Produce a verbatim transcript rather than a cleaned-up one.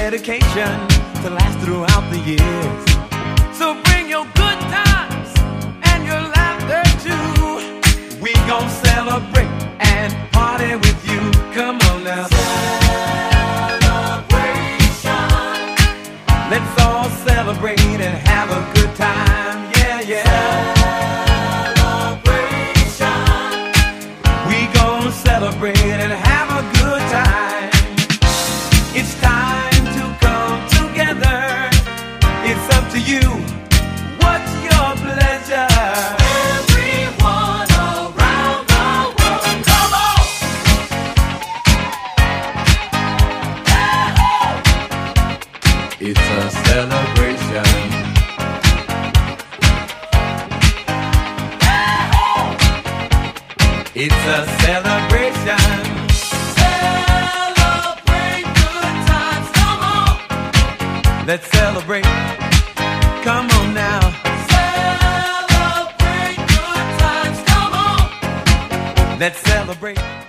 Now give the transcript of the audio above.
dedication to last throughout the years. So bring your good times and your laughter too. We gon' celebrate and party with you. Come on now. Celebration. Let's all celebrate and have a good time. Yeah, yeah. Celebration. We gon' celebrate and have a good time. It's time to come together. It's up to you. What's your pleasure? Everyone around the world, come on! It's a celebration. It's a celebration. Celebrate good times, come on. Let's celebrate. Come on now. Celebrate good times, come on. Let's celebrate.